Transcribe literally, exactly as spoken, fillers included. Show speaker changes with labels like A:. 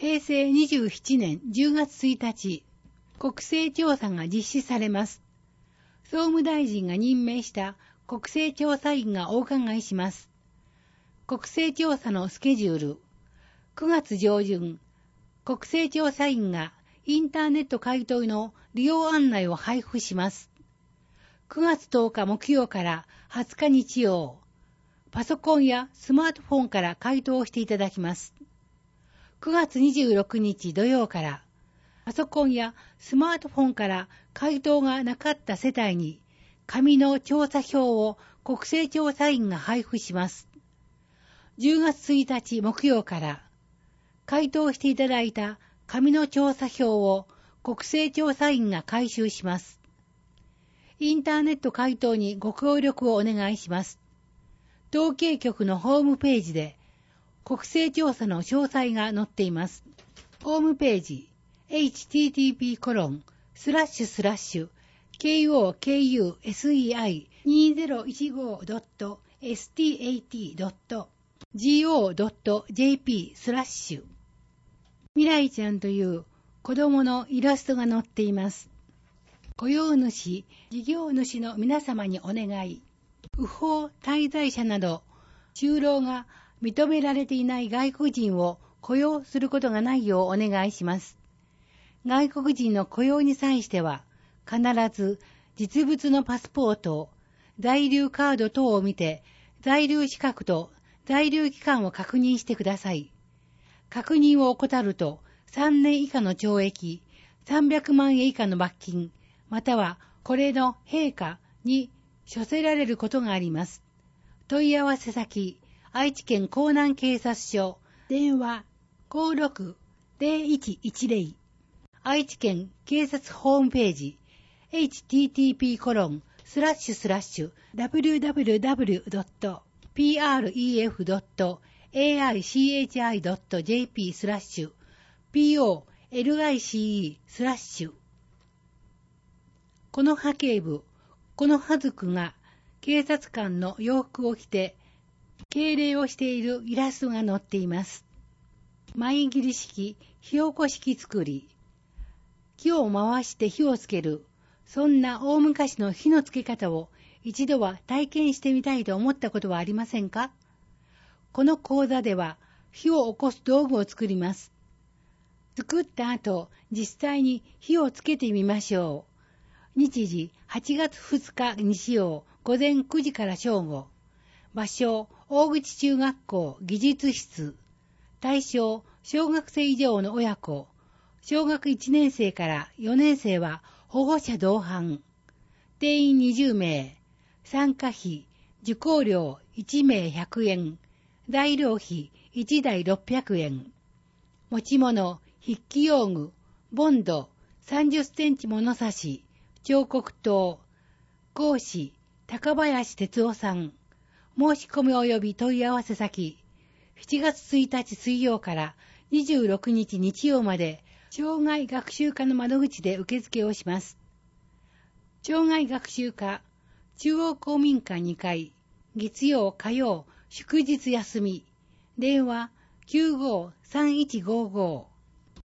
A: へいせいにじゅうななねんじゅうがつついたち、国勢調査が実施されます。総務大臣が任命した国勢調査員がお伺いします。国勢調査のスケジュール。くがつ上旬、国勢調査員がインターネット回答の利用案内を配布します。くがつとおか木曜からはつか日曜、パソコンやスマートフォンから回答をしていただきます。くがつにじゅうろくにち土曜から、パソコンやスマートフォンから回答がなかった世帯に、紙の調査票を国勢調査員が配布します。じゅうがつついたち木曜から、回答していただいた紙の調査票を国勢調査員が回収します。インターネット回答にご協力をお願いします。統計局のホームページで国勢調査の詳細が載っています。ホームページ エイチティーティーピーコロンスラッシュスラッシュケーオーケーユーエスイーアイにせんじゅうごドットエスティーエーティードットジーオードットジェーピースラッシュ未来ちゃんという子供のイラストが載っています。雇用主、事業主の皆様にお願い。不法滞在者など、就労が認められていない外国人を雇用することがないようお願いします。外国人の雇用に際しては、必ず実物のパスポート、在留カード等を見て、在留資格と在留期間を確認してください。確認を怠ると、さんねん以下の懲役、さんびゃくまんえん以下の罰金、またはこれの陛下に処せられることがあります。問い合わせ先、愛知県江南警察署、電話 ごーろくゼロいちいちゼロ、愛知県警察ホームページ、エイチティーティーピーコロンスラッシュスラッシュダブリューダブリューダブリュードットピーアールイーエフドットエーアイシーエイチアイドットジェーピースラッシュピーオーエルアイシーイースラッシュこの波形部、この葉族が警察官の洋服を着て敬礼をしているイラストが載っています。前切り式、火起こし器作り。木を回して火をつける。そんな大昔の火のつけ方を一度は体験してみたいと思ったことはありませんか？この講座では火を起こす道具を作ります。作った後、実際に火をつけてみましょう。日時はちがつふつか日曜午前くじから正午。場所、大口中学校技術室。対象、小学生以上の親子。小学いちねんせいからよねんせいは保護者同伴。定員にじゅうめい。参加費、受講料いちめいひゃくえん。材料費いちだいろっぴゃくえん。持ち物、筆記用具、ボンド、さんじゅっセンチ物差し、彫刻刀。講師、高林哲夫さん。申し込み及び問い合わせ先、しちがつついたち水曜からにじゅうろくにち日曜まで、障害学習課の窓口で受付をします。障害学習課、中央公民館にかい、月曜、火曜、祝日休み、電話 きゅうごーさんいちごーごー